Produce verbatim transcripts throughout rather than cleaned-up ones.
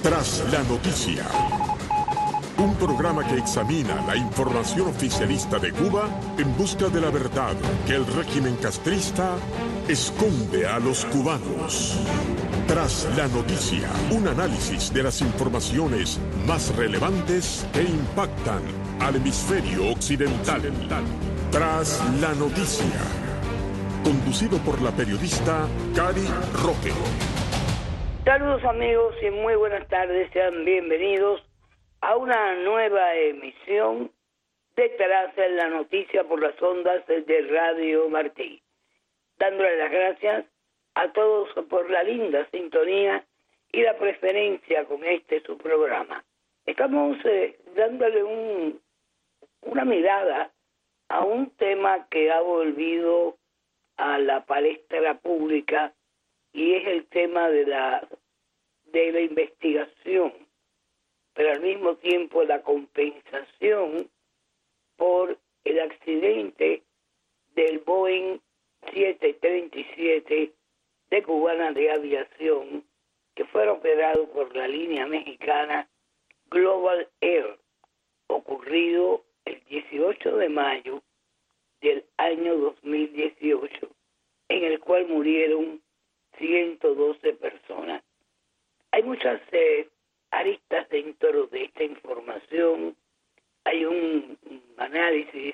Tras la noticia, un programa que examina la información oficialista de Cuba en busca de la verdad que el régimen castrista esconde a los cubanos. Tras la noticia, un análisis de las informaciones más relevantes que impactan al hemisferio occidental. Tras la noticia, conducido por la periodista Cari Roque. Saludos amigos y muy buenas tardes, sean bienvenidos a una nueva emisión de Tras la Noticia por las ondas de Radio Martí. Dándole las gracias a todos por la linda sintonía y la preferencia con este su programa. Estamos eh, dándole un, una mirada a un tema que ha volvido a la palestra pública y es el tema de la de la investigación, pero al mismo tiempo la compensación por el accidente del Boeing siete treinta y siete de Cubana de Aviación, que fue operado por la línea mexicana Global Air, ocurrido el dieciocho de mayo del año dos mil dieciocho, en el cual murieron ciento doce personas. Hay muchas eh, aristas dentro de esta información. Hay un, un análisis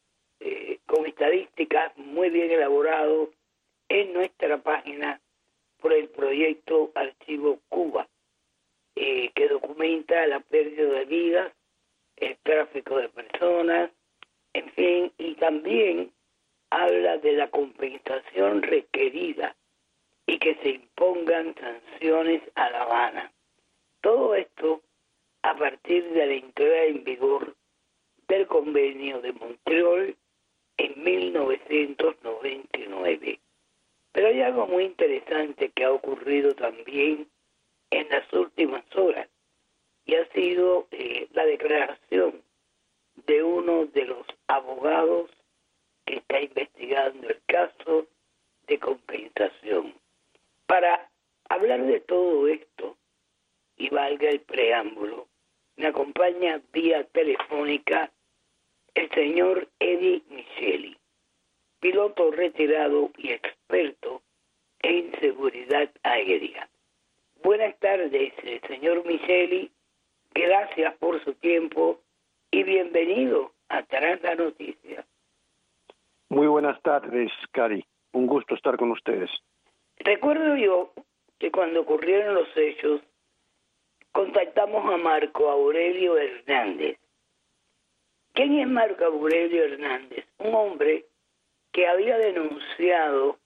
eh, con estadísticas muy bien elaborado en nuestra página por el proyecto Archivo Cuba, eh, que documenta la pérdida de vidas, el tráfico de personas, en fin, y también habla de la compensación requerida y que se impongan sanciones a La Habana. Todo esto a partir de la entrada en vigor del Convenio de Montreal en mil novecientos noventa y nueve. Pero hay algo muy interesante que ha ocurrido también en las últimas horas, y ha sido eh, la declaración de uno de los abogados que está investigando el caso de compensación. Para hablar de todo esto, y valga el preámbulo, me acompaña vía telefónica el señor Eddie Micheli, piloto retirado y experto en seguridad aérea. Buenas tardes, señor Micheli, gracias por su tiempo y bienvenido a Tras la Noticia. Muy buenas tardes, Cari. Un gusto estar con ustedes. Recuerdo yo que cuando ocurrieron los hechos, contactamos a Marco Aurelio Hernández. ¿Quién es Marco Aurelio Hernández? Un hombre que había denunciado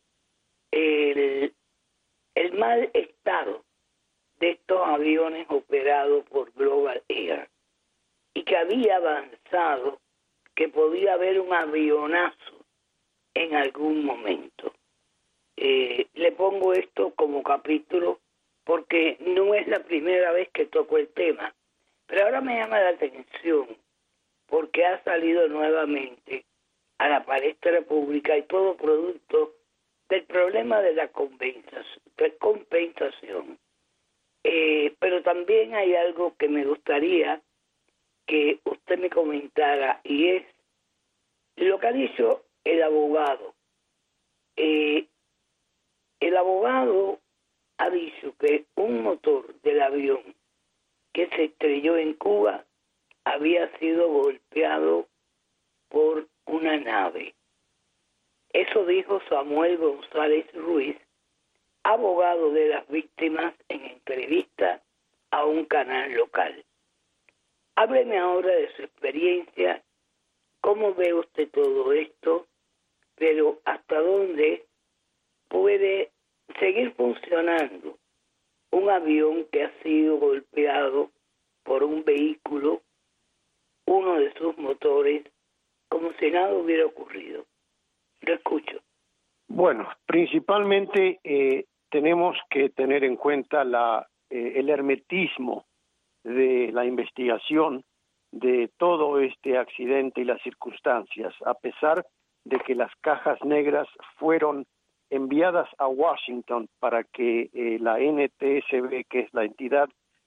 el, el mal estado de estos aviones operados por Global Air y que había avanzado que podía haber un avionazo en algún momento. Eh, le pongo esto como capítulo porque no es la primera vez que toco el tema, pero ahora me llama la atención porque ha salido nuevamente a la palestra pública y todo producto del problema de la compensación. De compensación. Eh, pero también hay algo que me gustaría que usted me comentara y es lo que ha dicho el abogado. Eh, el abogado ha dicho que un motor del avión que se estrelló en Cuba había sido golpeado por una nave. Eso dijo Samuel González Ruiz, abogado de las víctimas, en entrevista a un canal local. Hábleme ahora de su experiencia, cómo ve usted todo esto, pero hasta dónde puede seguir funcionando un avión que ha sido golpeado por un vehículo, uno de sus motores, como si nada hubiera ocurrido. Lo escucho. Bueno, principalmente eh, tenemos que tener en cuenta la, eh, el hermetismo de la investigación de todo este accidente y las circunstancias, a pesar de que las cajas negras fueron enviadas a Washington para que eh, la N T S B, que es la entidad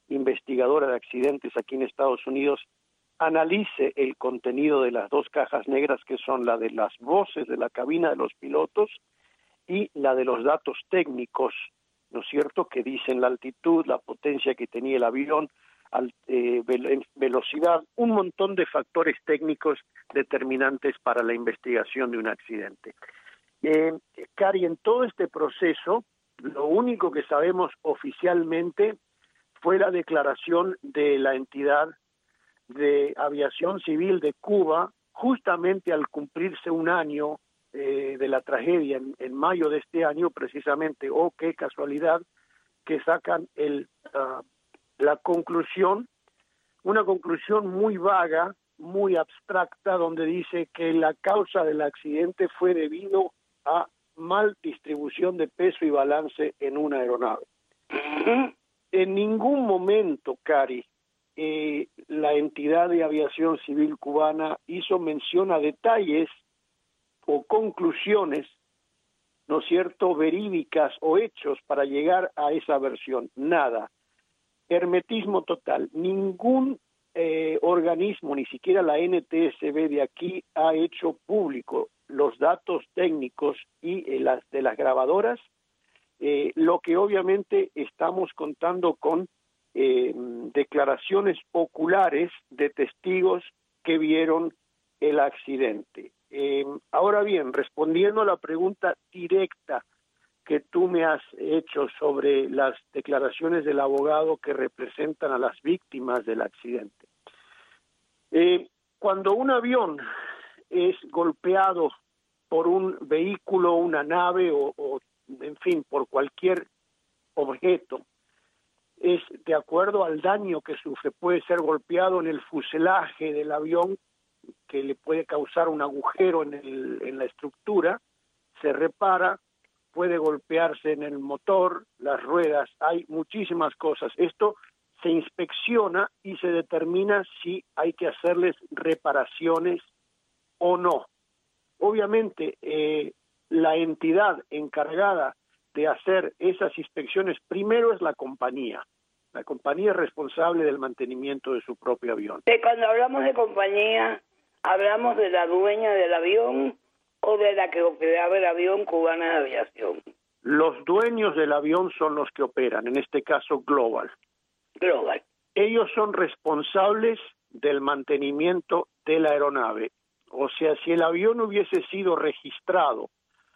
investigadora de accidentes aquí en Estados Unidos, analice el contenido de las dos cajas negras, que son la de las voces de la cabina de los pilotos y la de los datos técnicos, ¿no es cierto?, que dicen la altitud, la potencia que tenía el avión, al, eh, velocidad, un montón de factores técnicos determinantes para la investigación de un accidente. Eh, Cari, en todo este proceso, lo único que sabemos oficialmente fue la declaración de la entidad de aviación civil de Cuba, justamente al cumplirse un año eh, de la tragedia, en, en mayo de este año precisamente. Oh, qué casualidad que sacan el, uh, la conclusión, una conclusión muy vaga, muy abstracta, donde dice que la causa del accidente fue debido a mal distribución de peso y balance en una aeronave. En ningún momento, Cari, eh, la entidad de aviación civil cubana hizo mención a detalles o conclusiones, ¿no es cierto?, verídicas o hechos para llegar a esa versión. Nada. Hermetismo total. Ningún eh, organismo, ni siquiera la N T S B de aquí, ha hecho público los datos técnicos y eh, las de las grabadoras, eh, lo que obviamente estamos contando con eh, declaraciones oculares de testigos que vieron el accidente. Eh, ahora bien, respondiendo a la pregunta directa que tú me has hecho sobre las declaraciones del abogado que representan a las víctimas del accidente. Eh, cuando un avión es golpeado por un vehículo, una nave o, o, en fin, por cualquier objeto, es de acuerdo al daño que sufre. Puede ser golpeado en el fuselaje del avión, que le puede causar un agujero en, el, en la estructura, se repara, puede golpearse en el motor, las ruedas, hay muchísimas cosas. Esto se inspecciona y se determina si hay que hacerles reparaciones o no. Obviamente, eh, la entidad encargada de hacer esas inspecciones primero es la compañía. La compañía es responsable del mantenimiento de su propio avión. Cuando hablamos de compañía, ¿hablamos de la dueña del avión o de la que operaba el avión, Cubana de Aviación? Los dueños del avión son los que operan, en este caso Global. Global. Ellos son responsables del mantenimiento de la aeronave. O sea, si el avión hubiese sido registrado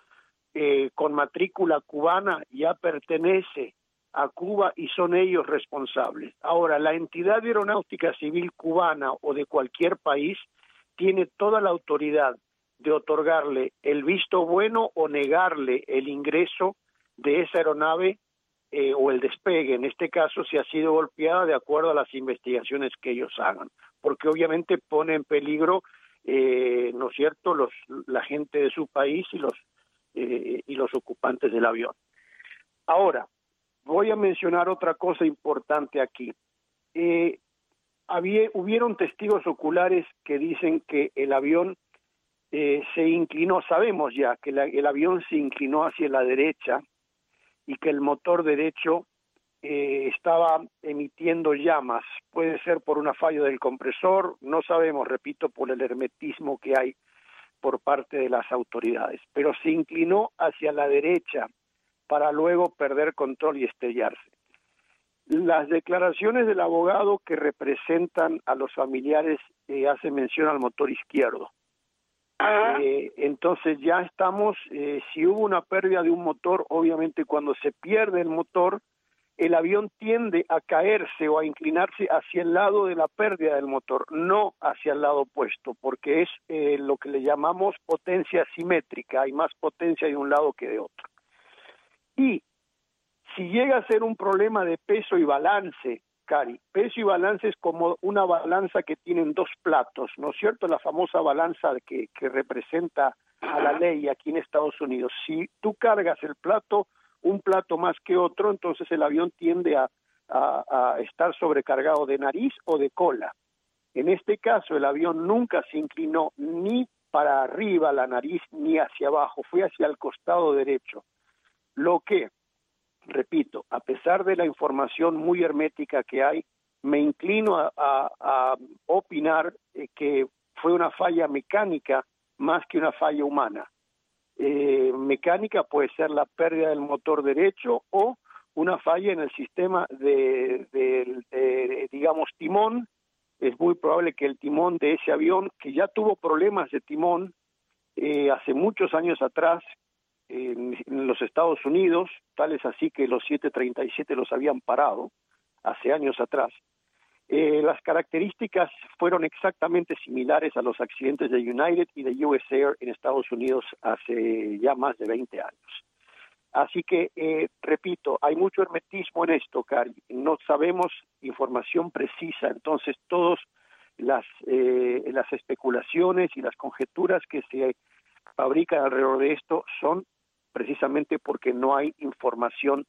eh, con matrícula cubana, ya pertenece a Cuba y son ellos responsables. Ahora, la entidad aeronáutica civil cubana o de cualquier país tiene toda la autoridad de otorgarle el visto bueno o negarle el ingreso de esa aeronave eh, o el despegue, en este caso, si ha sido golpeada, de acuerdo a las investigaciones que ellos hagan, porque obviamente pone en peligro, eh, ¿no es cierto?, los, la gente de su país y los, eh, y los ocupantes del avión. Ahora, voy a mencionar otra cosa importante aquí. Eh, había, hubieron testigos oculares que dicen que el avión eh, se inclinó, sabemos ya que la, el avión se inclinó hacia la derecha y que el motor derecho eh, estaba emitiendo llamas. Puede ser por una falla del compresor, no sabemos, repito, por el hermetismo que hay por parte de las autoridades, pero se inclinó hacia la derecha para luego perder control y estrellarse. Las declaraciones del abogado que representan a los familiares eh, hacen mención al motor izquierdo. Eh, entonces ya estamos, eh, si hubo una pérdida de un motor, obviamente cuando se pierde el motor, el avión tiende a caerse o a inclinarse hacia el lado de la pérdida del motor, no hacia el lado opuesto, porque es eh, lo que le llamamos potencia asimétrica, hay más potencia de un lado que de otro. Y si llega a ser un problema de peso y balance, Cari, peso y balance es como una balanza que tienen dos platos, ¿no es cierto? La famosa balanza que, que representa a la ley aquí en Estados Unidos. Si tú cargas el plato, un plato más que otro, entonces el avión tiende a, a, a estar sobrecargado de nariz o de cola. En este caso, el avión nunca se inclinó ni para arriba la nariz ni hacia abajo, fue hacia el costado derecho. Lo que repito, a pesar de la información muy hermética que hay, me inclino a, a, a opinar eh, que fue una falla mecánica más que una falla humana. Eh, mecánica puede ser la pérdida del motor derecho o una falla en el sistema de, de, de, de, digamos, timón. Es muy probable que el timón de ese avión, que ya tuvo problemas de timón eh, hace muchos años atrás eh, en los Estados Unidos, tal es así que los siete treinta y siete los habían parado hace años atrás. Eh, las características fueron exactamente similares a los accidentes de United y de U S Air en Estados Unidos hace ya más de veinte años. Así que, eh, repito, hay mucho hermetismo en esto, Cari. No sabemos información precisa, entonces todas las, eh, las especulaciones y las conjeturas que se fabrican alrededor de esto son precisamente porque no hay información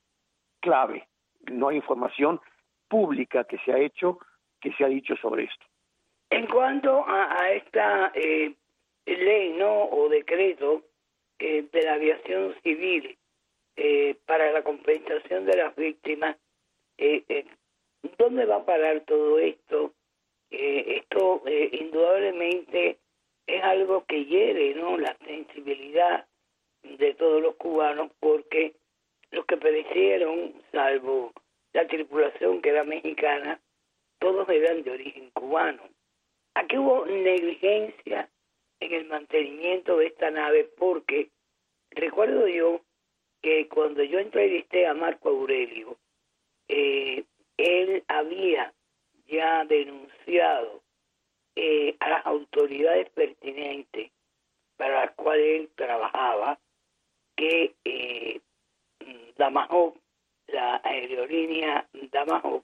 clave, no hay información pública que se ha hecho, que se ha dicho sobre esto. En cuanto a, a esta eh, ley, ¿no?, o decreto eh, de la aviación civil eh, para la compensación de las víctimas, eh, eh, ¿dónde va a parar todo esto? Eh, esto eh, indudablemente es algo que hiere, ¿no?, la sensibilidad de todos los cubanos, porque los que perecieron, salvo la tripulación que era mexicana, todos eran de origen cubano. Aquí hubo negligencia en el mantenimiento de esta nave, porque recuerdo yo que cuando yo entrevisté a Marco Aurelio, eh, él había ya denunciado eh, a las autoridades pertinentes para las cuales él trabajaba que eh, Damahop, la aerolínea Damahop,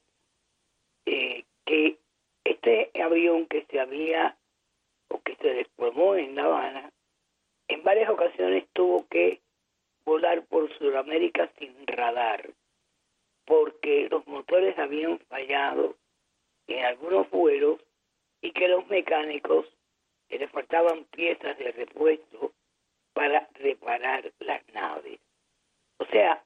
eh, que este avión que se había o que se desplomó en La Habana, en varias ocasiones tuvo que volar por Sudamérica sin radar, porque los motores habían fallado en algunos vuelos y que los mecánicos eh, les faltaban piezas de repuesto para reparar las naves. O sea,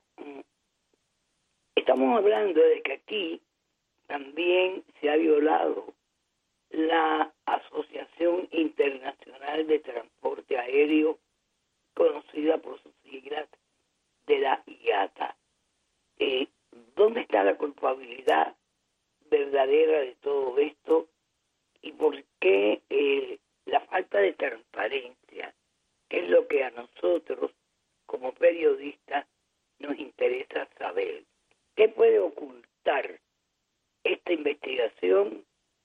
estamos hablando de que aquí también se ha violado la Asociación Internacional de Transporte Aéreo, conocida por sus siglas de la I A T A. Eh, ¿Dónde está la culpabilidad verdadera de todo esto? ¿Y por qué eh, la falta de transparencia, que es lo que a nosotros como periodistas nos interesa saber? ¿Qué puede ocultar esta investigación?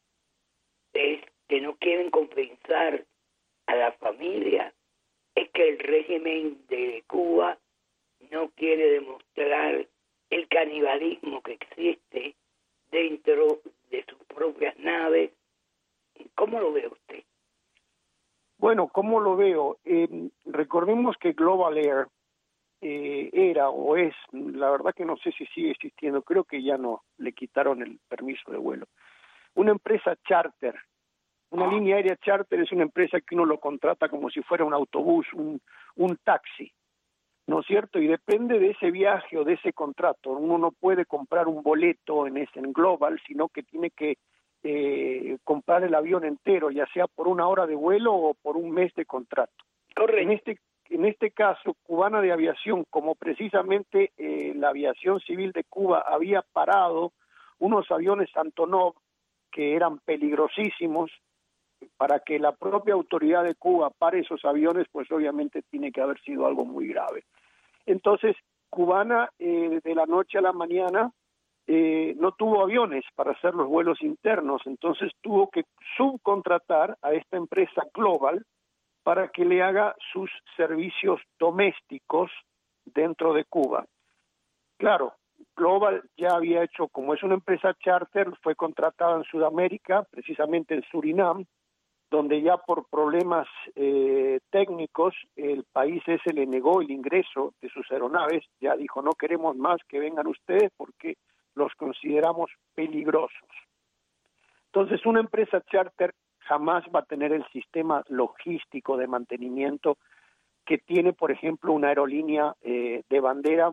Es que no quieren compensar a la familia, es que el régimen de Cuba no quiere demostrar el canibalismo que existe dentro de sus propias naves. ¿Cómo lo ve usted? Bueno, ¿cómo lo veo? Eh, recordemos que Global Air eh, era o es, la verdad que no sé si sigue existiendo, creo que ya no, le quitaron el permiso de vuelo. Una empresa charter, una ah. línea aérea charter es una empresa que uno lo contrata como si fuera un autobús, un, un taxi, ¿no es cierto? Y depende de ese viaje o de ese contrato. Uno no puede comprar un boleto en ese en Global, sino que tiene que eh, comprar el avión entero, ya sea por una hora de vuelo o por un mes de contrato. Correcto. En este En este caso, Cubana de Aviación, como precisamente eh, la aviación civil de Cuba había parado unos aviones Antonov que eran peligrosísimos, para que la propia autoridad de Cuba pare esos aviones, pues obviamente tiene que haber sido algo muy grave. Entonces, Cubana eh, de la noche a la mañana eh, no tuvo aviones para hacer los vuelos internos, entonces tuvo que subcontratar a esta empresa Global para que le haga sus servicios domésticos dentro de Cuba. Claro, Global ya había hecho, como es una empresa charter, fue contratada en Sudamérica, precisamente en Surinam, donde ya por problemas eh, técnicos el país ese le negó el ingreso de sus aeronaves, ya dijo no queremos más que vengan ustedes porque los consideramos peligrosos. Entonces una empresa charter jamás va a tener el sistema logístico de mantenimiento que tiene, por ejemplo, una aerolínea eh, de bandera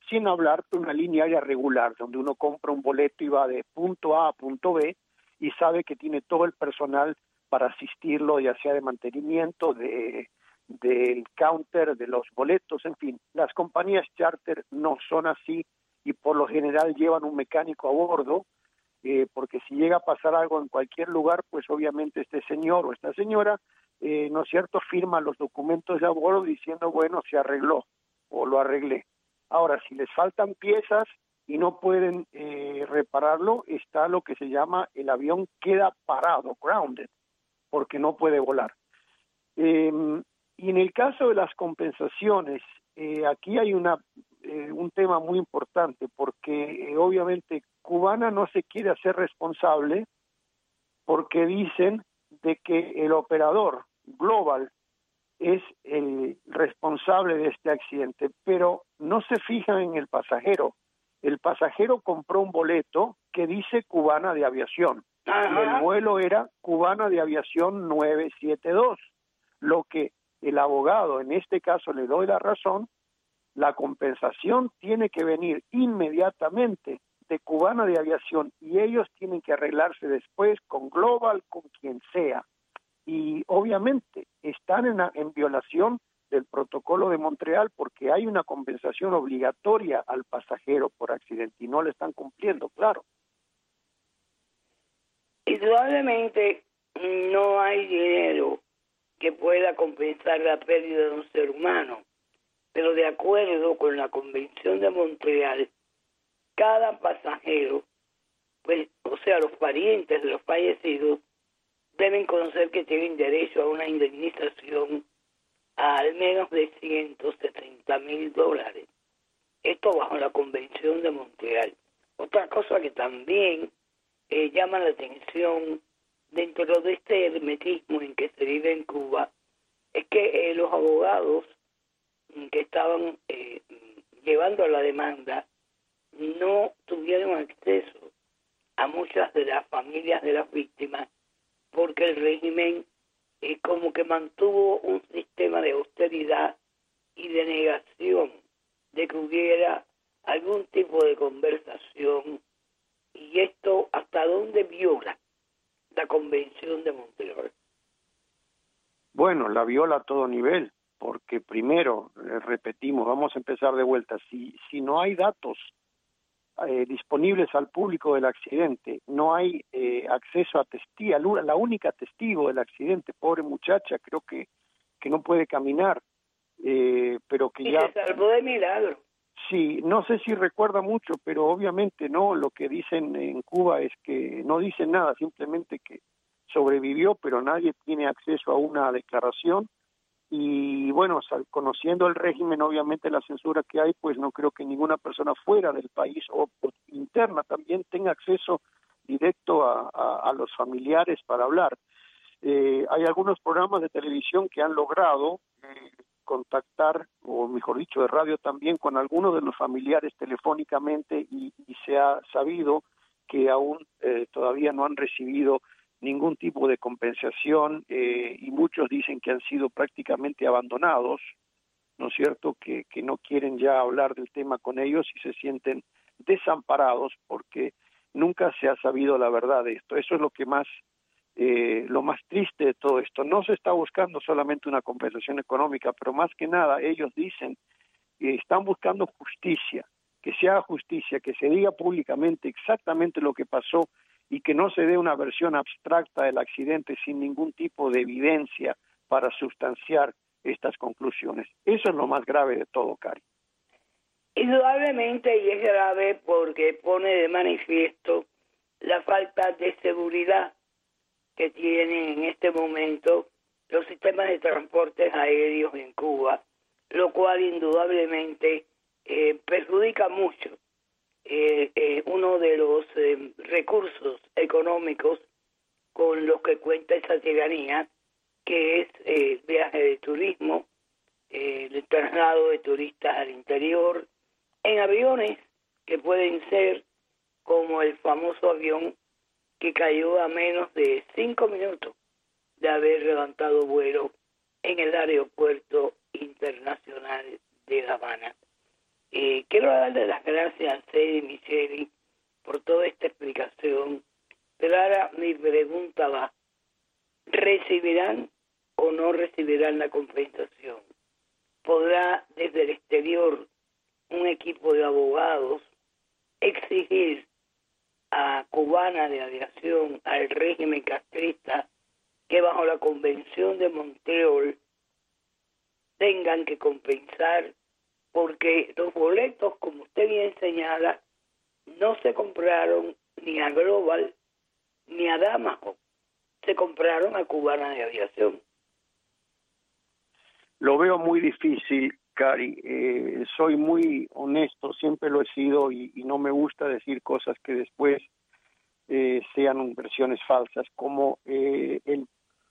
sin hablar de una línea aérea regular, donde uno compra un boleto y va de punto A a punto B y sabe que tiene todo el personal para asistirlo, ya sea de mantenimiento, de del counter, de los boletos, en fin. Las compañías charter no son así y por lo general llevan un mecánico a bordo, eh, porque si llega a pasar algo en cualquier lugar, pues obviamente este señor o esta señora, eh, ¿no es cierto?, firma los documentos de a bordo diciendo, bueno, se arregló o lo arreglé. Ahora, si les faltan piezas y no pueden eh, repararlo, está lo que se llama el avión queda parado, grounded, porque no puede volar. Eh, y en el caso de las compensaciones, eh, aquí hay una eh, un tema muy importante, porque eh, obviamente Cubana no se quiere hacer responsable porque dicen de que el operador global es el responsable de este accidente, pero no se fijan en el pasajero. El pasajero compró un boleto que dice Cubana de Aviación. Ajá. Y el vuelo era Cubana de Aviación nueve siete dos. Lo que el abogado, en este caso le doy la razón, la compensación tiene que venir inmediatamente de Cubana de Aviación y ellos tienen que arreglarse después con Global, con quien sea. Y obviamente están en, en violación del protocolo de Montreal porque hay una compensación obligatoria al pasajero por accidente y no le están cumpliendo, claro. Indudablemente no hay dinero que pueda compensar la pérdida de un ser humano, pero de acuerdo con la Convención de Montreal, cada pasajero, pues, o sea, los parientes de los fallecidos, deben conocer que tienen derecho a una indemnización a al menos de ciento setenta mil dólares. Esto bajo la Convención de Montreal. Otra cosa que también eh, llama la atención dentro de este hermetismo en que se vive en Cuba es que eh, los abogados que estaban eh, llevando la demanda no tuvieron acceso a muchas de las familias de las víctimas porque el régimen eh, como que mantuvo un sistema de austeridad y de negación de que hubiera algún tipo de conversación, y esto hasta dónde viola la Convención de Montreal. Bueno, la viola a todo nivel, porque primero, eh, repetimos, vamos a empezar de vuelta, si, si no hay datos eh, disponibles al público del accidente, no hay eh, acceso a testigo, la única testigo del accidente, pobre muchacha, creo que, que no puede caminar, eh, pero que y ya... se salvó de milagro. Sí, no sé si recuerda mucho, pero obviamente no, lo que dicen en Cuba es que no dicen nada, simplemente que sobrevivió, pero nadie tiene acceso a una declaración. Y bueno, conociendo el régimen, obviamente la censura que hay, pues no creo que ninguna persona fuera del país o, o interna también tenga acceso directo a, a, a los familiares para hablar. Eh, hay algunos programas de televisión que han logrado eh, contactar, o mejor dicho, de radio también, con algunos de los familiares telefónicamente y, y se ha sabido que aún eh, todavía no han recibido ningún tipo de compensación eh, y muchos dicen que han sido prácticamente abandonados, ¿no es cierto?, que, que no quieren ya hablar del tema con ellos y se sienten desamparados porque nunca se ha sabido la verdad de esto. Eso es lo que más, eh, lo más triste de todo esto. No se está buscando solamente una compensación económica, pero más que nada ellos dicen que están buscando justicia, que se haga justicia, que se diga públicamente exactamente lo que pasó y que no se dé una versión abstracta del accidente sin ningún tipo de evidencia para sustanciar estas conclusiones. Eso es lo más grave de todo, Cari. Indudablemente, y es grave porque pone de manifiesto la falta de seguridad que tienen en este momento los sistemas de transportes aéreos en Cuba, lo cual indudablemente eh, perjudica mucho Eh, eh, uno de los eh, recursos económicos con los que cuenta esa tiranía, que es eh, el viaje de turismo, eh, el traslado de turistas al interior, en aviones que pueden ser como el famoso avión que cayó a menos de cinco minutos de haber levantado vuelo en el aeropuerto internacional de La Habana. Eh, quiero darle las gracias a Cedi Micheli por toda esta explicación, pero ahora mi pregunta va, ¿recibirán o no recibirán la compensación? ¿Podrá desde el exterior un equipo de abogados exigir a Cubana de Aviación, al régimen castrista, que bajo la Convención de Montreal tengan que compensar? Porque los boletos, como usted bien señala, no se compraron ni a Global ni a Damajo, se compraron a Cubana de Aviación. Lo veo muy difícil, Cari. Eh, soy muy honesto, siempre lo he sido, y, y no me gusta decir cosas que después eh, sean versiones falsas. Como eh, el,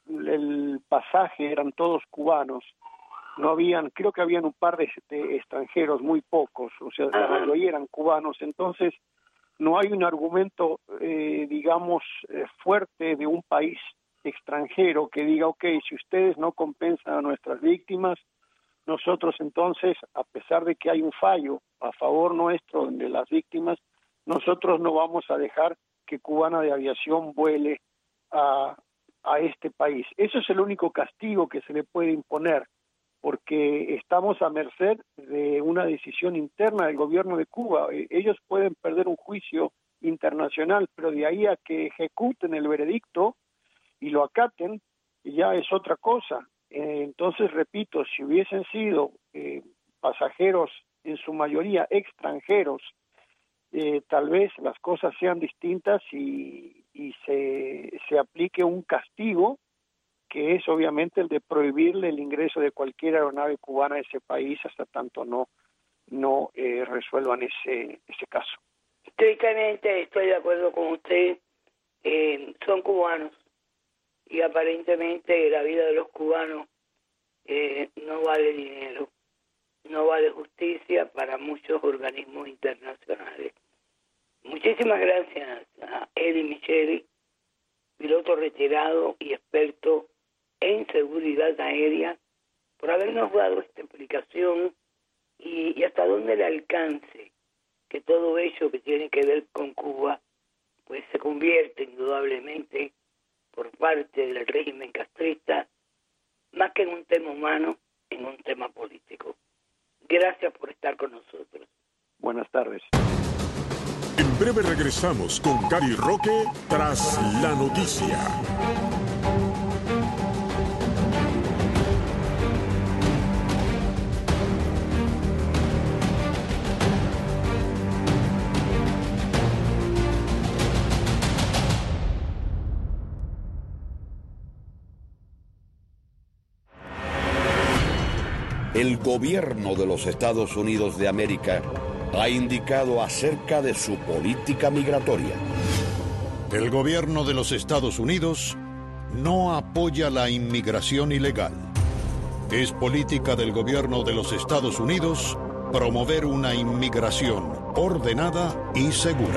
el pasaje eran todos cubanos, no habían, creo que habían un par de, de extranjeros, muy pocos, o sea, la mayoría eran cubanos. Entonces no hay un argumento, eh, digamos, eh, fuerte de un país extranjero que diga, ok, si ustedes no compensan a nuestras víctimas, nosotros entonces, a pesar de que hay un fallo a favor nuestro de las víctimas, nosotros no vamos a dejar que Cubana de Aviación vuele a, a este país. Eso es el único castigo que se le puede imponer, porque estamos a merced de una decisión interna del gobierno de Cuba. Ellos pueden perder un juicio internacional, pero de ahí a que ejecuten el veredicto y lo acaten, ya es otra cosa. Eh, entonces, repito, si hubiesen sido eh, pasajeros, en su mayoría extranjeros, eh, tal vez las cosas sean distintas y, y se, se aplique un castigo, que es obviamente el de prohibirle el ingreso de cualquier aeronave cubana a ese país hasta tanto no, no eh, resuelvan ese, ese caso. Estrictamente estoy de acuerdo con usted, eh, son cubanos, y aparentemente la vida de los cubanos eh, no vale dinero, no vale justicia para muchos organismos internacionales. Muchísimas gracias a Eddie Micheli, piloto retirado y experto en seguridad aérea, por habernos dado esta explicación y, y hasta dónde le alcance que todo ello que tiene que ver con Cuba pues se convierte indudablemente por parte del régimen castrista, más que en un tema humano, en un tema político. Gracias por estar con nosotros. Buenas tardes. En breve regresamos con Cari Roque tras la noticia. El gobierno de los Estados Unidos de América ha indicado acerca de su política migratoria. El gobierno de los Estados Unidos no apoya la inmigración ilegal. Es política del gobierno de los Estados Unidos promover una inmigración ordenada y segura.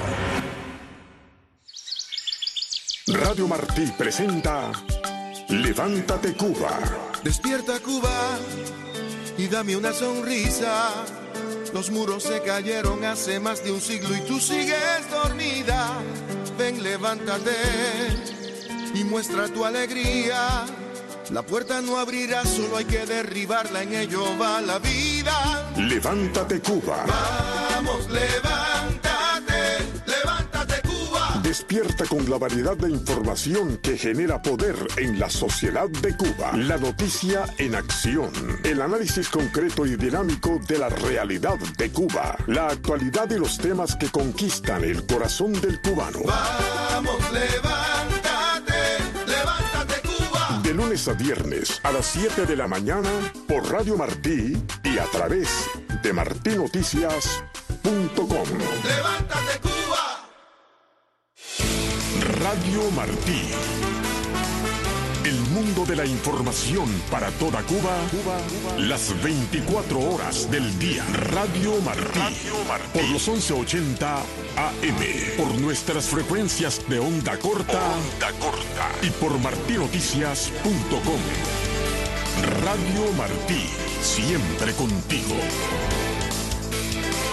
Radio Martí presenta Levántate Cuba. Despierta Cuba y dame una sonrisa. Los muros se cayeron hace más de un siglo y tú sigues dormida. Ven, levántate y muestra tu alegría. La puerta no abrirá, solo hay que derribarla, en ello va la vida. Levántate Cuba. Vamos, levántate, levántate Cuba. Despierta con la variedad de información que genera poder en la sociedad de Cuba. La noticia en acción. El análisis concreto y dinámico de la realidad de Cuba. La actualidad y los temas que conquistan el corazón del cubano. Vamos, levántate, levántate Cuba. De lunes a viernes a las siete de la mañana por Radio Martí y a través de martí noticias punto com. Levántate Cuba. Radio Martí. El mundo de la información para toda Cuba, Cuba, Cuba. Las veinticuatro horas del día. Radio Martí. Radio Martí. Por los once ochenta A M. Por nuestras frecuencias de onda corta. Onda corta. Y por martí noticias punto com. Radio Martí. Siempre contigo.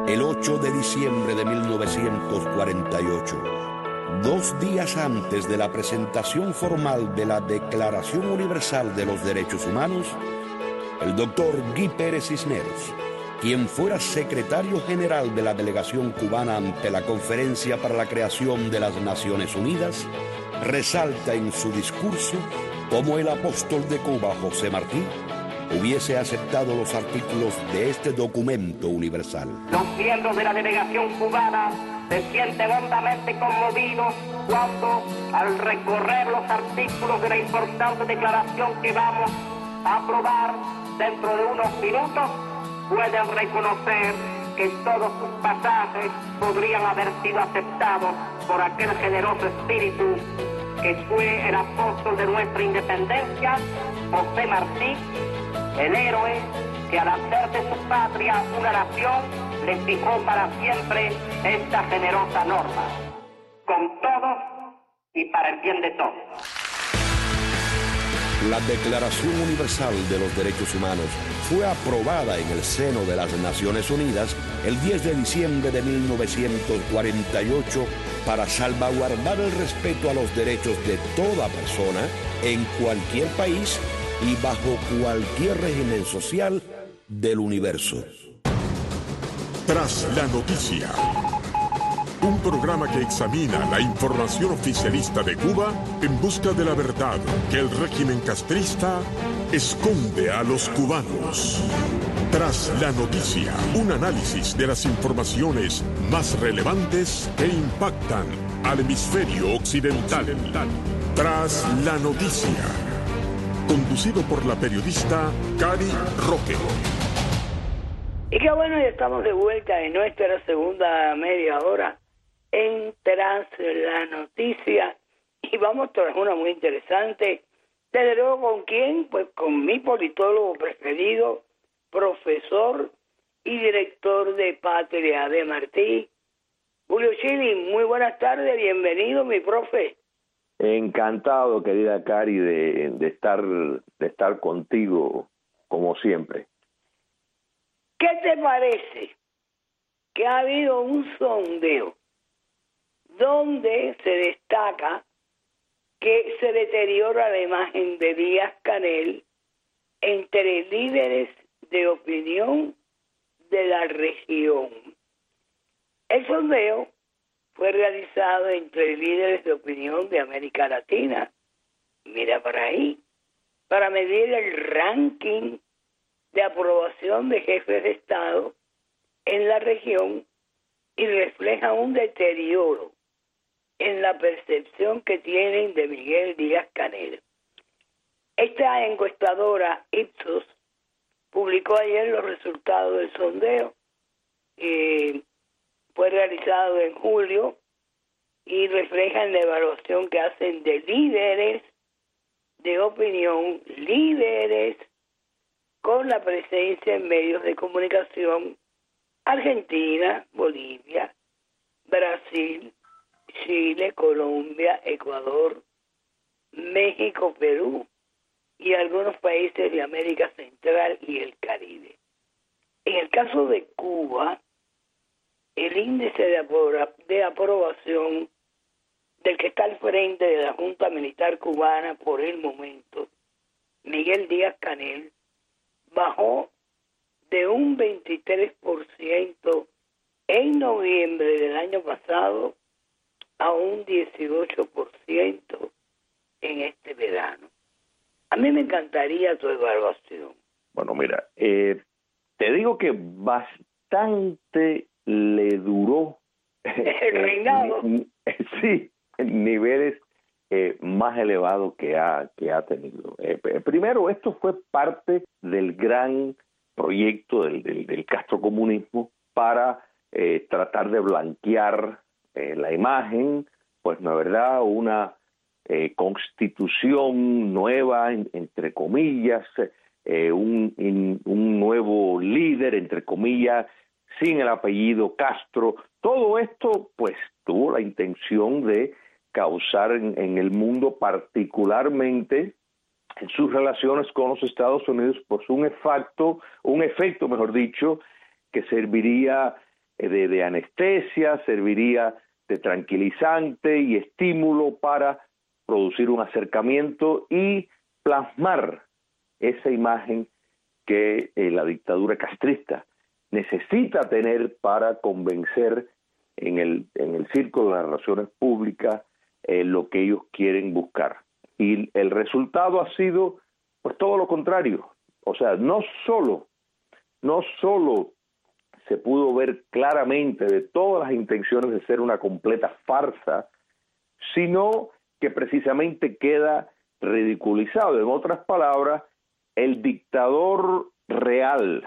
el ocho de diciembre de mil novecientos cuarenta y ocho, dos días antes de la presentación formal de la Declaración Universal de los Derechos Humanos, el doctor Guy Pérez Cisneros, quien fuera secretario general de la delegación cubana ante la Conferencia para la Creación de las Naciones Unidas, resalta en su discurso cómo el apóstol de Cuba, José Martí, hubiese aceptado los artículos de este documento universal. Los miembros de la delegación cubana se sienten hondamente conmovidos cuando, al recorrer los artículos de la importante declaración que vamos a aprobar dentro de unos minutos, pueden reconocer que todos sus pasajes podrían haber sido aceptados por aquel generoso espíritu que fue el apóstol de nuestra independencia, José Martí, el héroe que al hacer de su patria una nación le fijó para siempre esta generosa norma, con todos y para el bien de todos. La Declaración Universal de los Derechos Humanos fue aprobada en el seno de las Naciones Unidas el diez de diciembre de mil novecientos cuarenta y ocho para salvaguardar el respeto a los derechos de toda persona en cualquier país y bajo cualquier régimen social del universo. Tras la noticia, un programa que examina la información oficialista de Cuba en busca de la verdad que el régimen castrista esconde a los cubanos. Tras la noticia, un análisis de las informaciones más relevantes que impactan al hemisferio occidental. Tras la noticia, conducido por la periodista Cari Roque. Y qué bueno, ya estamos de vuelta en nuestra segunda media hora en Tras la Noticia, y vamos tras una muy interesante. Desde luego, ¿con quién? Pues con mi politólogo preferido, profesor y director de Patria de Martí, Julio Chili. Muy buenas tardes, bienvenido, mi profe. Encantado, querida Cari, de, de estar de estar contigo como siempre. ¿Qué te parece que ha habido un sondeo donde se destaca que se deteriora la imagen de Díaz-Canel entre líderes de opinión de la región? El sondeo fue realizado entre líderes de opinión de América Latina, mira por ahí, para medir el ranking de aprobación de jefes de Estado en la región, y refleja un deterioro en la percepción que tienen de Miguel Díaz-Canel. Esta encuestadora Ipsos publicó ayer los resultados del sondeo, que fue realizado en julio, y reflejan la evaluación que hacen de líderes de opinión, líderes con la presencia en medios de comunicación: Argentina, Bolivia, Brasil, Chile, Colombia, Ecuador, México, Perú y algunos países de América Central y el Caribe. En el caso de Cuba, el índice de, apro- de aprobación del que está al frente de la Junta Militar Cubana por el momento, Miguel Díaz-Canel, bajó de un veintitrés por ciento en noviembre del año pasado a un dieciocho por ciento en este verano. A mí me encantaría tu evaluación. Bueno, mira, eh, te digo que bastante le duró el reinado. Eh, sí, niveles eh, más elevados que ha, que ha tenido. Eh, primero, esto fue parte del gran proyecto del, del, del castrocomunismo para eh, tratar de blanquear eh, la imagen, pues no es verdad, una eh, constitución nueva, en, entre comillas, eh, un, in, un nuevo líder, entre comillas, sin el apellido Castro. Todo esto, pues, tuvo la intención de causar en, en el mundo, particularmente en sus relaciones con los Estados Unidos, pues un efecto, un efecto, mejor dicho, que serviría de, de anestesia, serviría de tranquilizante y estímulo para producir un acercamiento y plasmar esa imagen que eh, la dictadura castrista necesita tener para convencer en el, en el círculo de las relaciones públicas eh, lo que ellos quieren buscar. Y el resultado ha sido pues todo lo contrario. O sea, no solo, no solo se pudo ver claramente de todas las intenciones de ser una completa farsa, sino que precisamente queda ridiculizado. En otras palabras, el dictador real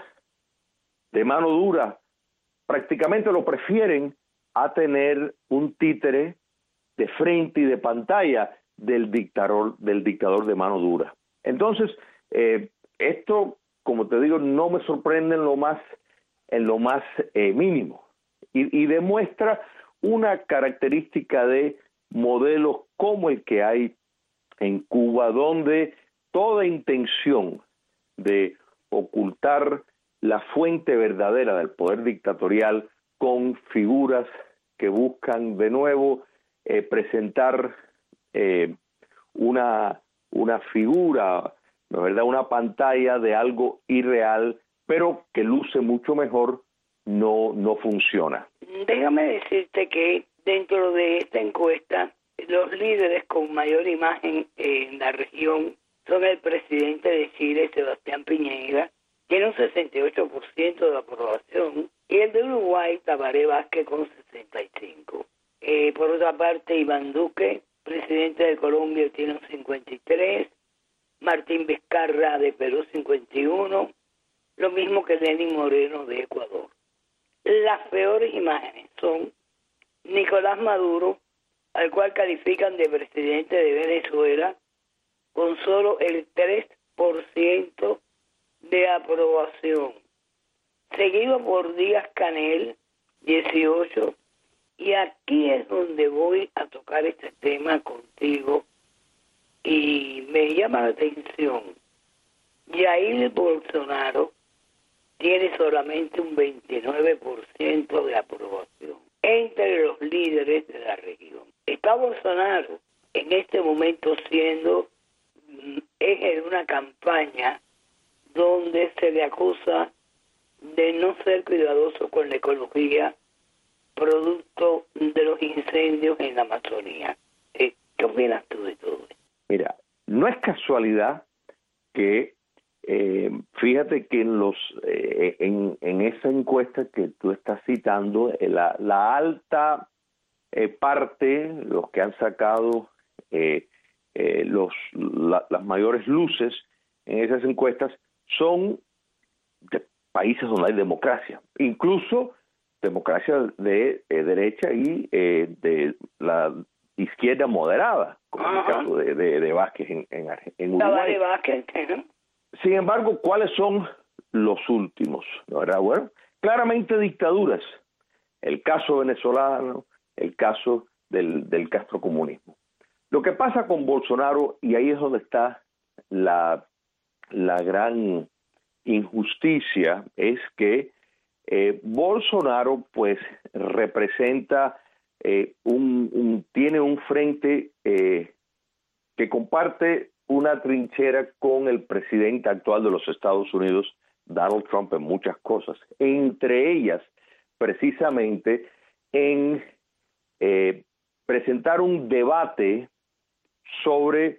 de mano dura prácticamente lo prefieren a tener un títere de frente y de pantalla del dictador, del dictador de mano dura. Entonces, eh, esto, como te digo, no me sorprende en lo más, en lo más eh, mínimo y, y demuestra una característica de modelos como el que hay en Cuba, donde toda intención de ocultar la fuente verdadera del poder dictatorial con figuras que buscan de nuevo eh, presentar eh, una, una figura, ¿no es verdad?, una pantalla de algo irreal, pero que luce mucho mejor, no, no funciona. Déjame decirte que dentro de esta encuesta, los líderes con mayor imagen en la región son el presidente de Chile, Sebastián Piñera, tiene un sesenta y ocho por ciento de aprobación, y el de Uruguay, Tabaré Vázquez, con sesenta y cinco por ciento. Eh, por otra parte, Iván Duque, presidente de Colombia, tiene un cincuenta y tres por ciento, Martín Vizcarra de Perú, cincuenta y uno por ciento, lo mismo que Lenín Moreno de Ecuador. Las peores imágenes son Nicolás Maduro, al cual califican de presidente de Venezuela, con solo el tres por ciento de aprobación, seguido por Díaz Canel, dieciocho por ciento, y aquí es donde voy a tocar este tema contigo, y me llama la atención, Jair Bolsonaro tiene solamente un veintinueve por ciento de aprobación entre los líderes de la región. Está Bolsonaro en este momento siendo eje de una campaña donde se le acusa de no ser cuidadoso con la ecología producto de los incendios en la Amazonía. ¿Qué opinas tú de todo esto? Mira, no es casualidad que eh, fíjate que en los eh, en, en esa encuesta que tú estás citando, eh, la, la alta eh, parte, los que han sacado eh, eh, los la, las mayores luces en esas encuestas son de países donde hay democracia, incluso democracia de eh, derecha y eh, de la izquierda moderada, como en el caso de, de, de Vázquez en, en, en Uruguay. Vázquez, ¿no? Sin embargo, ¿cuáles son los últimos? ¿No verdad? Bueno, claramente dictaduras. El caso venezolano, el caso del, del castrocomunismo. Lo que pasa con Bolsonaro, y ahí es donde está la, la gran injusticia, es que eh, Bolsonaro pues representa eh, un, un tiene un frente eh, que comparte una trinchera con el presidente actual de los Estados Unidos, Donald Trump, en muchas cosas, entre ellas precisamente en eh, presentar un debate sobre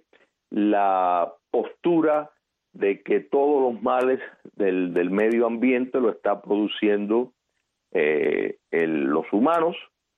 la postura de que todos los males del, del medio ambiente lo está produciendo eh, el, los humanos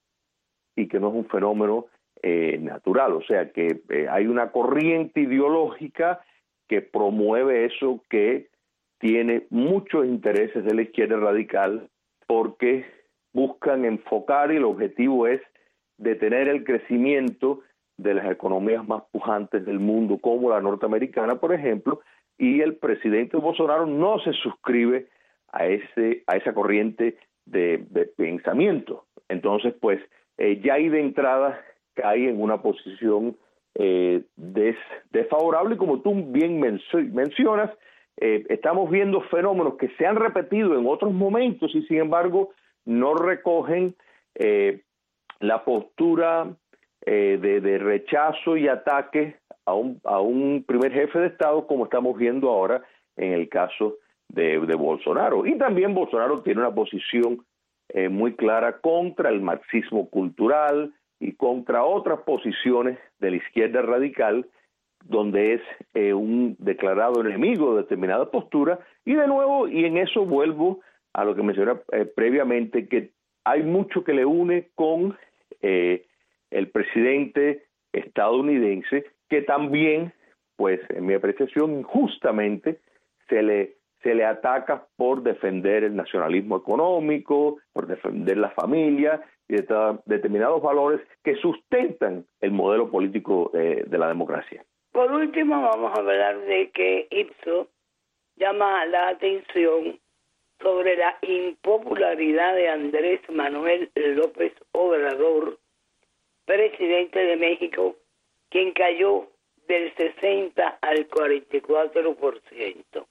y que no es un fenómeno eh, natural. O sea que eh, hay una corriente ideológica que promueve eso, que tiene muchos intereses de la izquierda radical porque buscan enfocar, y el objetivo es detener el crecimiento de las economías más pujantes del mundo, como la norteamericana, por ejemplo, y el presidente Bolsonaro no se suscribe a ese a esa corriente de, de pensamiento. Entonces, pues, eh, ya ahí de entrada cae en una posición eh, des, desfavorable, y como tú bien menc- mencionas, eh, estamos viendo fenómenos que se han repetido en otros momentos y, sin embargo, no recogen eh, la postura eh, de, de rechazo y ataque a un, a un primer jefe de Estado, como estamos viendo ahora en el caso de, de Bolsonaro. Y también Bolsonaro tiene una posición eh, muy clara contra el marxismo cultural y contra otras posiciones de la izquierda radical, donde es eh, un declarado enemigo de determinada postura. Y de nuevo, y en eso vuelvo a lo que mencioné eh, previamente, que hay mucho que le une con eh, el presidente estadounidense, que también, pues en mi apreciación, injustamente se le, se le ataca por defender el nacionalismo económico, por defender la familia y de determinados valores que sustentan el modelo político eh, de la democracia. Por último, vamos a hablar de que Ipsos llama la atención sobre la impopularidad de Andrés Manuel López Obrador, presidente de México, quien cayó del sesenta al cuarenta y cuatro por ciento.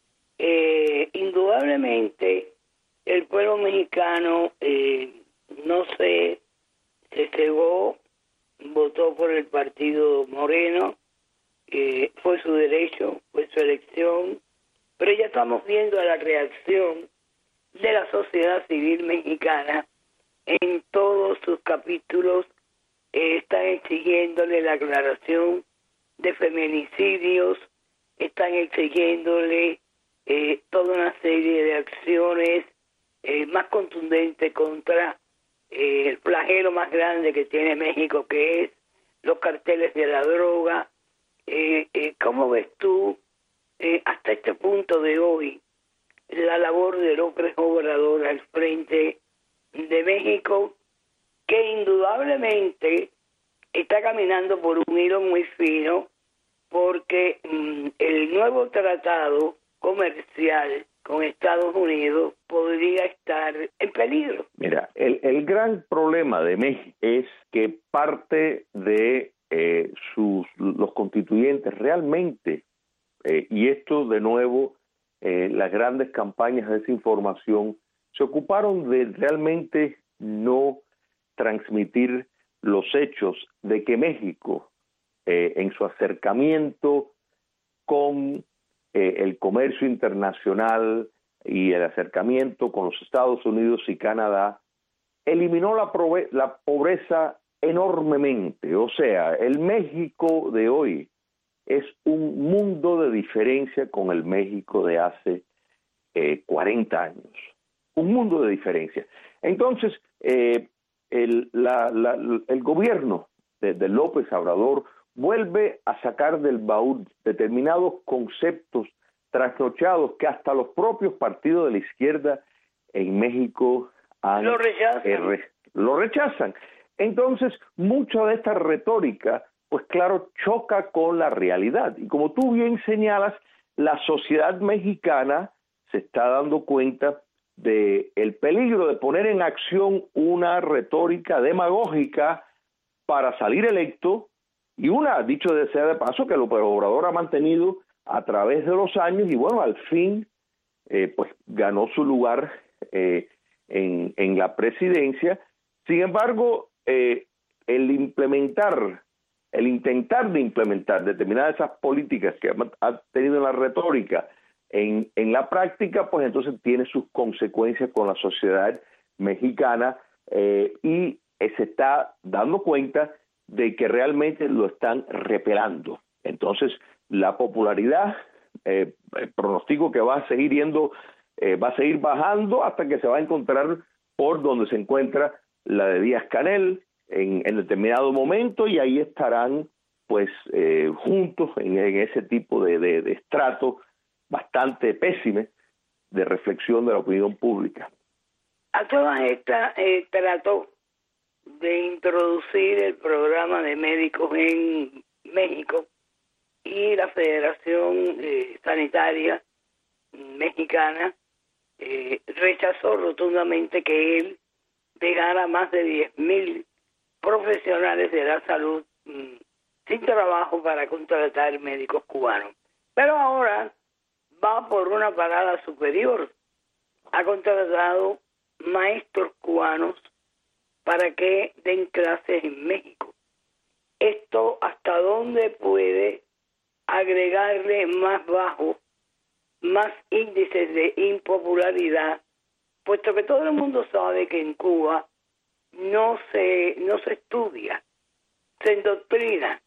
Eh, indudablemente, el pueblo mexicano, eh, no sé, se cegó, votó por el partido Moreno, eh, fue su derecho, fue su elección, pero ya estamos viendo la reacción de la sociedad civil mexicana en todos sus capítulos. Eh, están exigiéndole la aclaración de feminicidios, están exigiéndole eh, toda una serie de acciones eh, más contundentes contra eh, el flagelo más grande que tiene México, que es los carteles de la droga. Eh, eh, ¿Cómo ves tú eh, hasta este punto de hoy la labor de López Obrador al frente de México, que indudablemente está caminando por un hilo muy fino, porque mmm, el nuevo tratado comercial con Estados Unidos podría estar en peligro? Mira, el, el gran problema de México es que parte de eh, sus los constituyentes realmente, eh, y esto de nuevo, eh, las grandes campañas de desinformación se ocuparon de realmente no transmitir los hechos de que México, eh, en su acercamiento con eh, el comercio internacional y el acercamiento con los Estados Unidos y Canadá, eliminó la, la pobreza enormemente. O sea, el México de hoy es un mundo de diferencia con el México de hace eh, cuarenta años. Un mundo de diferencia. Entonces, eh, el, la, la, el gobierno de, de López Obrador vuelve a sacar del baúl determinados conceptos trasnochados que hasta los propios partidos de la izquierda en México han, lo rechazan. Eh, re, lo rechazan. Entonces, mucha de esta retórica, pues claro, choca con la realidad. Y como tú bien señalas, la sociedad mexicana se está dando cuenta de el peligro de poner en acción una retórica demagógica para salir electo, y una, dicho de sea de paso, que López Obrador ha mantenido a través de los años, y bueno, al fin, eh, pues ganó su lugar eh, en, en la presidencia. Sin embargo, eh, el implementar, el intentar de implementar determinadas esas políticas que ha, ha tenido en la retórica, En, en la práctica, pues entonces tiene sus consecuencias con la sociedad mexicana eh, y eh, se está dando cuenta de que realmente lo están repelando. Entonces, la popularidad, eh, pronostico que va a seguir yendo, eh, va a seguir bajando hasta que se va a encontrar por donde se encuentra la de Díaz-Canel en, en determinado momento, y ahí estarán pues eh, juntos en, en ese tipo de, de, de estrato bastante pésime de reflexión de la opinión pública. A todas estas eh, trató de introducir el programa de médicos en México, y la Federación eh, Sanitaria Mexicana eh, rechazó rotundamente que él dejara más de diez mil profesionales de la salud mmm, sin trabajo para contratar médicos cubanos. Pero ahora va por una parada superior. Ha contratado maestros cubanos para que den clases en México. Esto hasta dónde puede agregarle más bajo, más índices de impopularidad, puesto que todo el mundo sabe que en Cuba no se, no se estudia, se endoctrina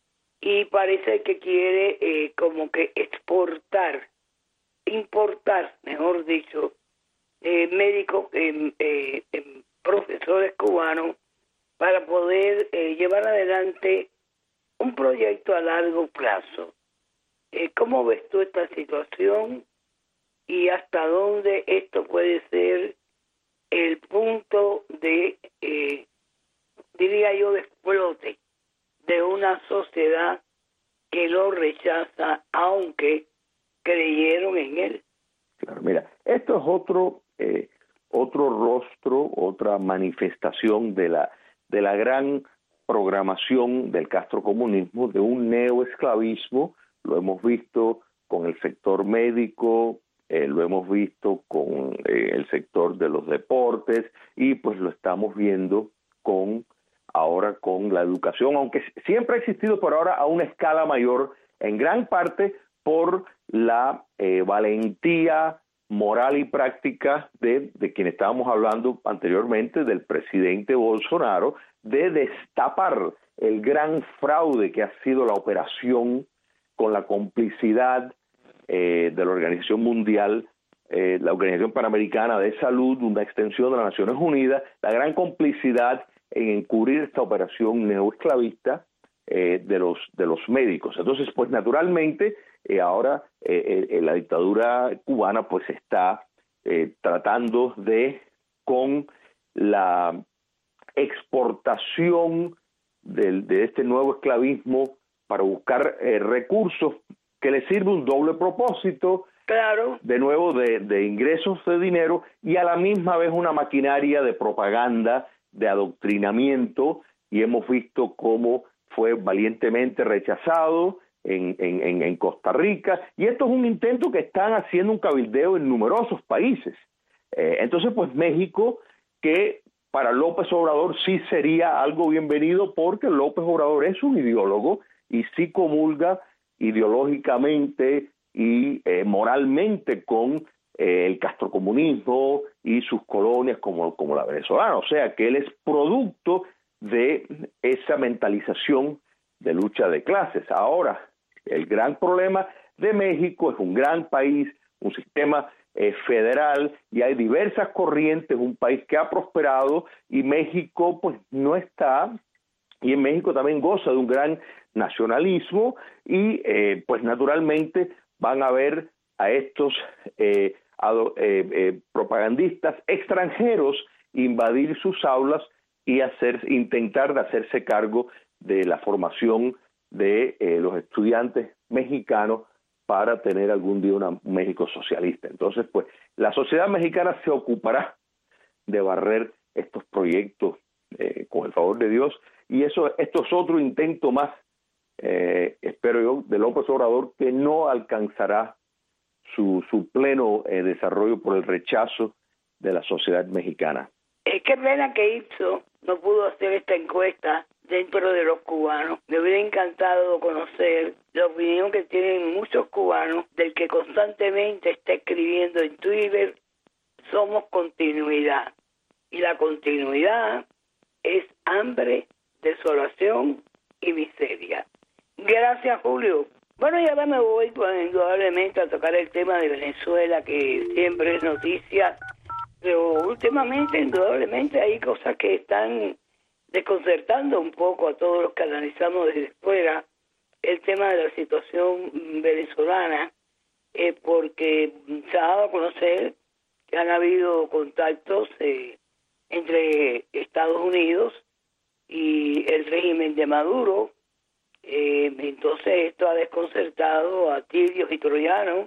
y parece que quiere eh, como que exportar, importar, mejor dicho, eh, médicos, eh, eh, eh, profesores cubanos para poder eh, llevar adelante un proyecto a largo plazo. Eh, ¿Cómo ves tú esta situación y hasta dónde esto puede ser el punto de, eh, diría yo, de explote de una sociedad que lo rechaza, aunque creyeron en él? Claro, mira, esto es otro eh, otro rostro, otra manifestación de la de la gran programación del castrocomunismo, de un neoesclavismo. Lo hemos visto con el sector médico, eh, lo hemos visto con eh, el sector de los deportes y pues lo estamos viendo con ahora con la educación, aunque siempre ha existido, pero ahora a una escala mayor, en gran parte por la eh, valentía moral y práctica de, de quien estábamos hablando anteriormente, del presidente Bolsonaro, de destapar el gran fraude que ha sido la operación con la complicidad eh, de la Organización Mundial, eh, la Organización Panamericana de Salud, una extensión de las Naciones Unidas, la gran complicidad en encubrir esta operación neoesclavista eh, de los de los médicos. Entonces, pues naturalmente, eh, ahora eh, eh, la dictadura cubana pues está eh, tratando de, con la exportación del, de este nuevo esclavismo para buscar eh, recursos que le sirve un doble propósito, claro, de nuevo de, de ingresos de dinero y a la misma vez una maquinaria de propaganda, de adoctrinamiento, y hemos visto cómo fue valientemente rechazado en, en, en Costa Rica, y esto es un intento que están haciendo un cabildeo en numerosos países. Eh, entonces, pues México, que para López Obrador sí sería algo bienvenido, porque López Obrador es un ideólogo y sí comulga ideológicamente y eh, moralmente con eh, el castrocomunismo y sus colonias como, como la venezolana, o sea que él es producto de esa mentalización de lucha de clases. Ahora, el gran problema de México es un gran país, un sistema eh, federal, y hay diversas corrientes, un país que ha prosperado, y México pues no está, y en México también goza de un gran nacionalismo, y eh, pues naturalmente van a ver a estos eh, a, eh, eh, propagandistas extranjeros invadir sus aulas y hacer, intentar de hacerse cargo de la formación de eh, los estudiantes mexicanos para tener algún día una, un México socialista. Entonces, pues, la sociedad mexicana se ocupará de barrer estos proyectos eh, con el favor de Dios, y eso, esto es otro intento más, eh, espero yo, de López Obrador, que no alcanzará su, su pleno eh, desarrollo por el rechazo de la sociedad mexicana. Es que pena que Ipsos no pudo hacer esta encuesta dentro de los cubanos. Me hubiera encantado conocer la opinión que tienen muchos cubanos, del que constantemente está escribiendo en Twitter: somos continuidad. Y la continuidad es hambre, desolación y miseria. Gracias, Julio. Bueno, y ahora me voy pues, indudablemente a tocar el tema de Venezuela, que siempre es noticia, pero últimamente indudablemente hay cosas que están desconcertando un poco a todos los que analizamos desde fuera el tema de la situación venezolana, eh, porque se ha dado a conocer que han habido contactos eh, entre Estados Unidos y el régimen de Maduro. Eh, entonces esto ha desconcertado a tibios y troyanos.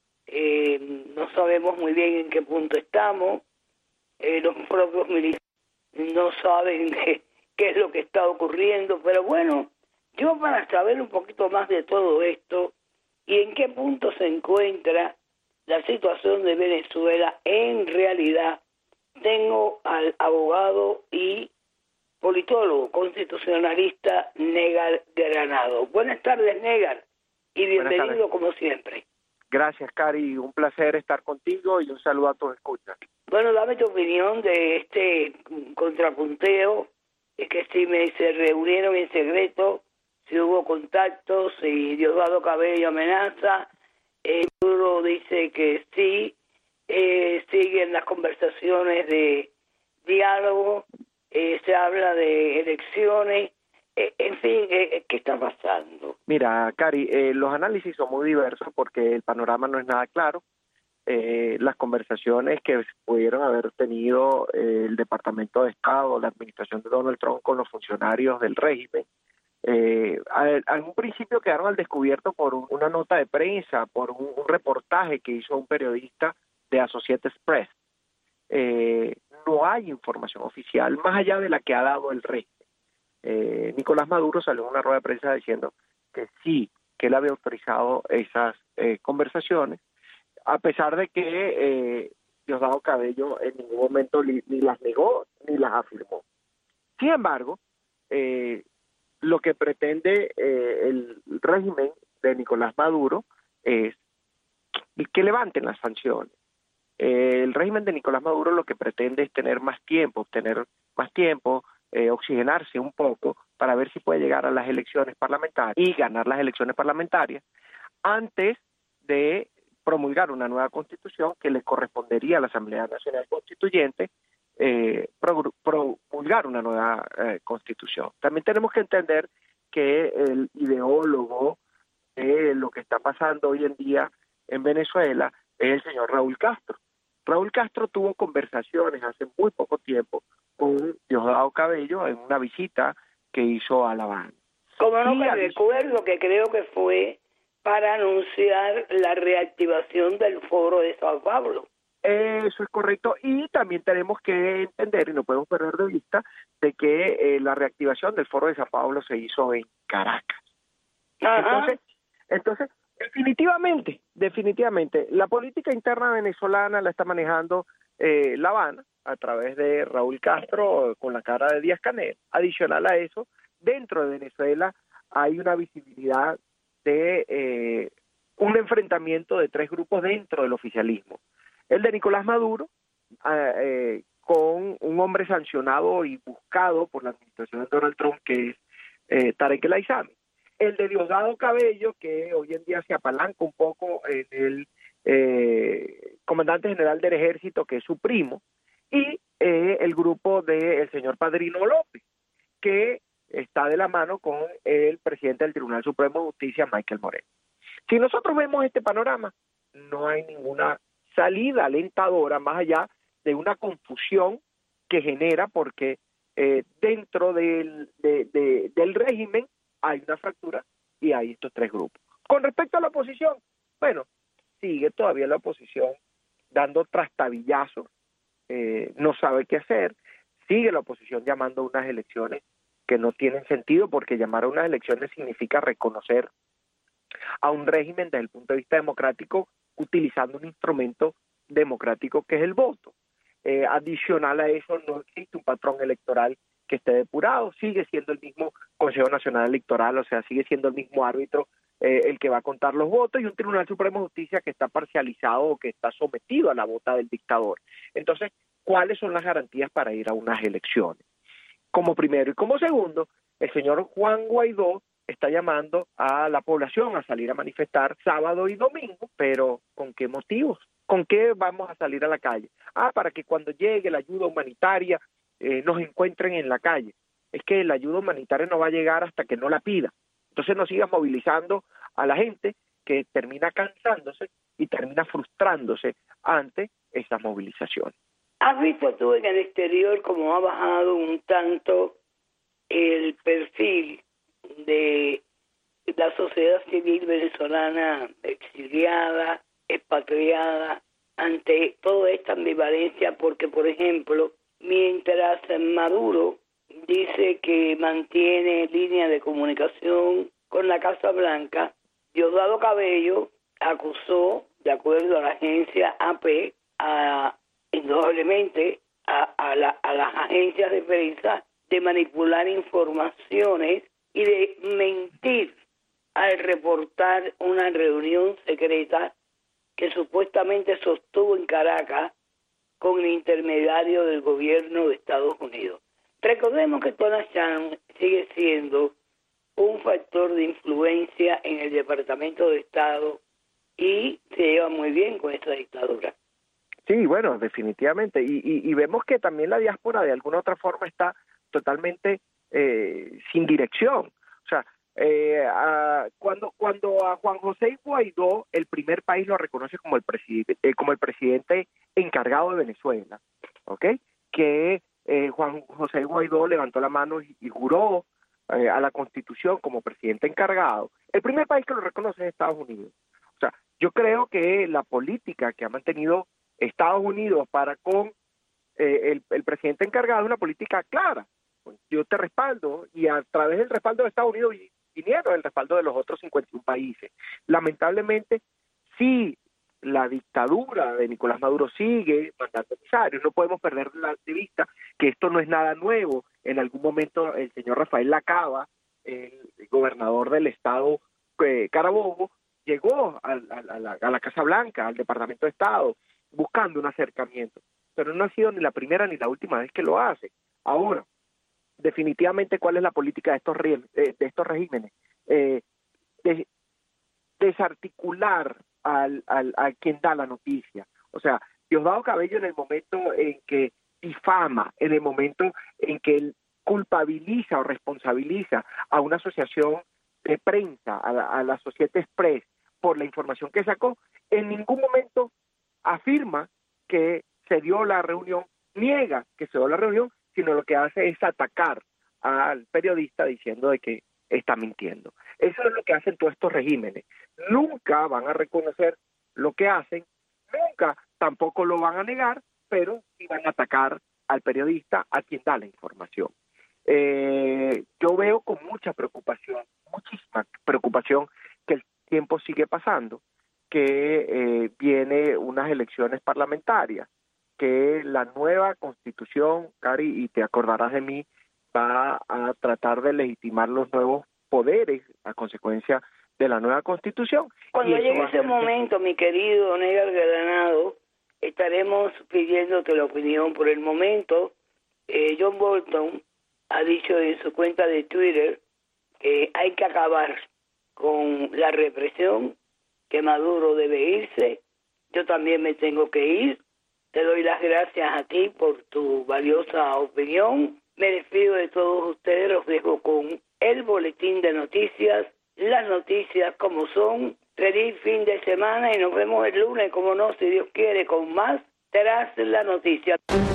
Eh, no sabemos muy bien en qué punto estamos. Eh, los propios militares no saben qué, qué es lo que está ocurriendo, pero bueno, yo para saber un poquito más de todo esto y en qué punto se encuentra la situación de Venezuela en realidad, tengo al abogado y politólogo constitucionalista Negar Granado. Buenas tardes, Negar, y bienvenido como siempre. Gracias, Cari, un placer estar contigo y un saludo a todos escuchas. Bueno, dame tu opinión de este contrapunteo, es que si me se reunieron en secreto, si hubo contactos, si Diosdado Cabello amenaza, eh, Maduro dice que sí, eh, siguen las conversaciones de diálogo, eh, se habla de elecciones, eh, en fin, eh, ¿qué está pasando? Mira, Cari, eh, los análisis son muy diversos porque el panorama no es nada claro. Eh, las conversaciones que pudieron haber tenido eh, el Departamento de Estado, la administración de Donald Trump con los funcionarios del régimen, eh, al, al un principio quedaron al descubierto por un, una nota de prensa, por un, un reportaje que hizo un periodista de Associated Press. Eh, no hay información oficial más allá de la que ha dado el régimen. Eh, Nicolás Maduro salió en una rueda de prensa diciendo que sí, que él había autorizado esas eh, conversaciones, a pesar de que eh, Diosdado Cabello en ningún momento li, ni las negó ni las afirmó. Sin embargo, eh, lo que pretende eh, el régimen de Nicolás Maduro es que levanten las sanciones. Eh, el régimen de Nicolás Maduro lo que pretende es tener más tiempo, obtener más tiempo, eh, oxigenarse un poco para ver si puede llegar a las elecciones parlamentarias y ganar las elecciones parlamentarias antes de promulgar una nueva constitución que le correspondería a la Asamblea Nacional Constituyente eh, pro, promulgar una nueva eh, constitución. También tenemos que entender que el ideólogo de lo que está pasando hoy en día en Venezuela es el señor Raúl Castro. Raúl Castro tuvo conversaciones hace muy poco tiempo con Diosdado Cabello en una visita que hizo a La Habana. Como no me recuerdo que creo que fue para anunciar la reactivación del Foro de Sao Paulo. Eso es correcto, y también tenemos que entender, y no podemos perder de vista, de que eh, la reactivación del Foro de Sao Paulo se hizo en Caracas. Ajá. Entonces, entonces, definitivamente, definitivamente, la política interna venezolana la está manejando eh, La Habana a través de Raúl Castro con la cara de Díaz-Canel. Adicional a eso, dentro de Venezuela hay una visibilidad de eh, un enfrentamiento de tres grupos dentro del oficialismo. El de Nicolás Maduro, eh, eh, con un hombre sancionado y buscado por la administración de Donald Trump, que es eh, Tarek El Aizami. El de Diosdado Cabello, que hoy en día se apalanca un poco en el eh, comandante general del ejército, que es su primo, y eh, el grupo del señor Padrino López, que está de la mano con el presidente del Tribunal Supremo de Justicia, Michael Moreno. Si nosotros vemos este panorama, no hay ninguna salida alentadora más allá de una confusión que genera porque eh, dentro del, de, de, del régimen hay una fractura y hay estos tres grupos. Con respecto a la oposición, bueno, sigue todavía la oposición dando trastabillazos, eh, no sabe qué hacer, sigue la oposición llamando a unas elecciones que no tienen sentido, porque llamar a unas elecciones significa reconocer a un régimen desde el punto de vista democrático utilizando un instrumento democrático que es el voto. Eh, adicional a eso, no existe un patrón electoral que esté depurado, sigue siendo el mismo Consejo Nacional Electoral, o sea, sigue siendo el mismo árbitro eh, el que va a contar los votos, y un Tribunal Supremo de Justicia que está parcializado o que está sometido a la bota del dictador. Entonces, ¿cuáles son las garantías para ir a unas elecciones? Como primero y como segundo, el señor Juan Guaidó está llamando a la población a salir a manifestar sábado y domingo, pero ¿con qué motivos? ¿Con qué vamos a salir a la calle? Ah, para que cuando llegue la ayuda humanitaria eh, nos encuentren en la calle. Es que la ayuda humanitaria no va a llegar hasta que no la pida. Entonces no sigas movilizando a la gente que termina cansándose y termina frustrándose ante esas movilizaciones. ¿Has visto tú en el exterior cómo ha bajado un tanto el perfil de la sociedad civil venezolana exiliada, expatriada, ante toda esta ambivalencia? Porque, por ejemplo, mientras Maduro dice que mantiene línea de comunicación con la Casa Blanca, Diosdado Cabello acusó, de acuerdo a la agencia A P, a, indudablemente a, a, la, a las agencias de prensa de manipular informaciones y de mentir al reportar una reunión secreta que supuestamente sostuvo en Caracas con el intermediario del gobierno de Estados Unidos. Recordemos que Donald Trump sigue siendo un factor de influencia en el Departamento de Estado y se lleva muy bien con esta dictadura. Sí, bueno, definitivamente. Y, y, y vemos que también la diáspora de alguna otra forma está totalmente eh, sin dirección. O sea, eh, a, cuando cuando a Juan José Guaidó, el primer país lo reconoce como el presidente, eh, como el presidente encargado de Venezuela, ¿ok? Que eh, Juan José Guaidó levantó la mano y, y juró eh, a la Constitución como presidente encargado. El primer país que lo reconoce es Estados Unidos. O sea, yo creo que la política que ha mantenido Estados Unidos para con eh, el, el presidente encargado es una política clara. Yo te respaldo, y a través del respaldo de Estados Unidos vinieron el respaldo de los otros cincuenta y un países. Lamentablemente, sí, la dictadura de Nicolás Maduro sigue mandando emisarios. No podemos perder de vista que esto no es nada nuevo. En algún momento el señor Rafael Lacaba, el gobernador del estado eh, Carabobo, llegó a, a, a, la, a la Casa Blanca, al Departamento de Estado, buscando un acercamiento. Pero no ha sido ni la primera ni la última vez que lo hace. Ahora, definitivamente, ¿cuál es la política de estos, de estos regímenes? Eh, de, desarticular al, al, a quien da la noticia. O sea, Diosdado Cabello, en el momento en que difama, en el momento en que él culpabiliza o responsabiliza a una asociación de prensa, a la, a la Societe Express, por la información que sacó, en ningún momento afirma que se dio la reunión, niega que se dio la reunión, sino lo que hace es atacar al periodista diciendo de que está mintiendo. Eso es lo que hacen todos estos regímenes. Nunca van a reconocer lo que hacen, nunca tampoco lo van a negar, pero sí van a atacar al periodista, a quien da la información. Eh, yo veo con mucha preocupación, muchísima preocupación, que el tiempo sigue pasando, que eh, viene unas elecciones parlamentarias, que la nueva Constitución, Cari, y te acordarás de mí, va a tratar de legitimar los nuevos poderes a consecuencia de la nueva Constitución. Cuando llegue ese momento, mi querido Negar Granado, estaremos pidiéndote la opinión. Por el momento, eh, John Bolton ha dicho en su cuenta de Twitter que hay que acabar con la represión, que Maduro debe irse. Yo también me tengo que ir. Te doy las gracias a ti por tu valiosa opinión. Me despido de todos ustedes, los dejo con el boletín de noticias, las noticias como son. Feliz fin de semana y nos vemos el lunes, como no, si Dios quiere, con más Tras la Noticia.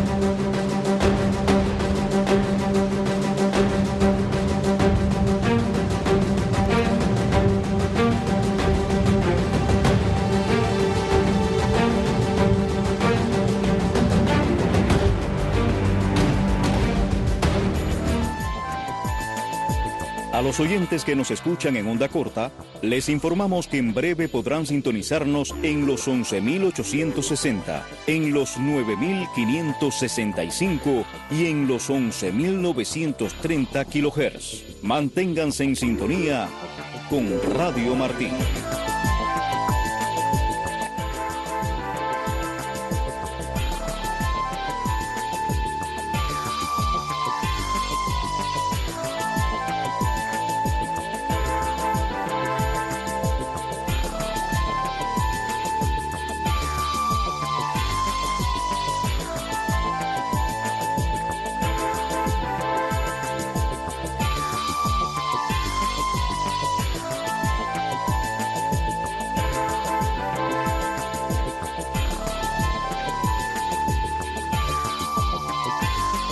A los oyentes que nos escuchan en onda corta, les informamos que en breve podrán sintonizarnos en los once mil ochocientos sesenta, en los nueve mil quinientos sesenta y cinco y en los once mil novecientos treinta kilohertz. Manténganse en sintonía con Radio Martí.